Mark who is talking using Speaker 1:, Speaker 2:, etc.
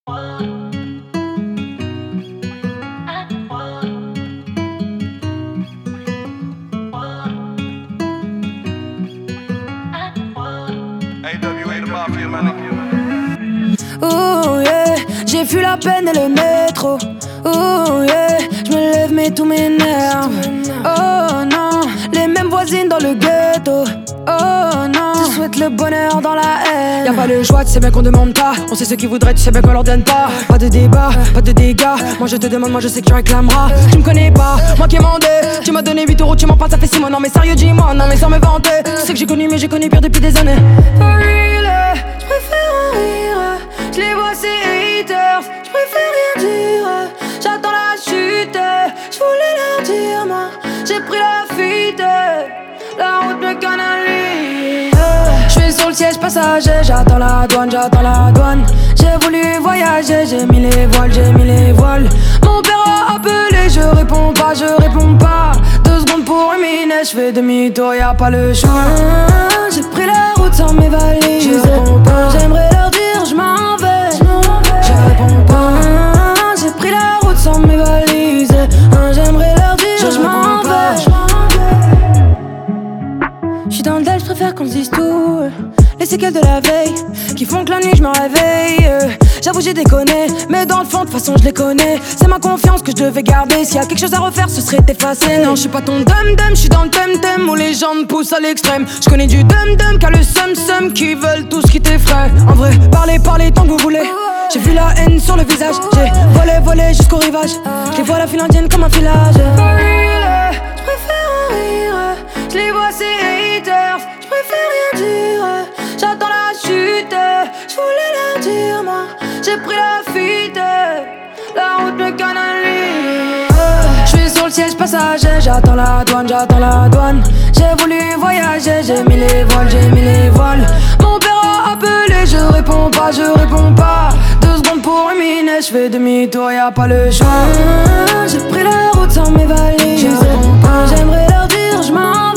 Speaker 1: Oh yeah, j'ai fui la peine et le métro. Oh yeah, je me lève mais tout m'énerve. Oh non, les mêmes voisines dans le ghetto. Oh non, je souhaite le bonheur dans la haine.
Speaker 2: Y'a pas le choix, tu sais bien qu'on demande pas. On sait ce qu'ils voudraient, tu sais bien qu'on leur donne pas. Pas de débat, pas de dégâts. Moi je te demande, moi je sais que tu réclameras. Tu me connais pas, moi qui ai mandé. Tu m'as donné 8 euros, tu m'en parles, ça fait 6 mois. Non mais sérieux, dis-moi, non mais sans me vanter. Tu sais que j'ai connu, mais j'ai connu pire depuis des années.
Speaker 1: For real, j'préfère en rire. J'les vois ces haters, j'préfère rien dire. J'attends la chute, j'voulais leur dire moi. J'ai pris la fuite, la route me canalise. J'suis sur le siège passager, j'attends la douane, j'attends la douane. J'ai voulu voyager, j'ai mis les voiles, j'ai mis les voiles. Mon père a appelé, je réponds pas, je réponds pas. 2 secondes pour ruminer, j'fais demi-tour, y'a pas le choix. J'ai pris la route sans mes valises. Je réponds pas, j'aimerais leur dire j'm'en vais. Je réponds pas, j'ai pris la route sans mes valises. J'aimerais leur dire j'm'en vais. J'suis dans le Del, j'préfère qu'on se dise tout. Les séquelles de la veille qui font que la nuit j'me réveille. J'avoue j'ai déconné, mais dans le fond de toute façon je les connais. C'est ma confiance que je devais garder. S'il y a quelque chose à refaire ce serait effacé. Non, j'suis pas ton dum-dum, j'suis dans le thème où les gens me poussent à l'extrême. J'connais du dum-dum car le sum-sum qui veulent tous qui t'effraient. En vrai, parlez tant que vous voulez. J'ai vu la haine sur le visage. J'ai volé jusqu'au rivage. Je les vois la file indienne comme un filage. For real, j'préfère en rire. J'les vois ces haters, j'préfère rien dire. J'attends la chute, j'voulais leur dire moi. J'ai pris la fuite, la route me canalise. J'suis sur le siège passager, j'attends la douane, j'attends la douane. J'ai voulu voyager, j'ai mis les voiles, j'ai mis les voiles. Mon père a appelé, je réponds pas, je réponds pas. 2 secondes pour ruminer, j'fais demi-tour, y'a pas le choix. J'ai pris la route sans mes valises. Je réponds pas, j'aimerais leur dire j'm'en vais.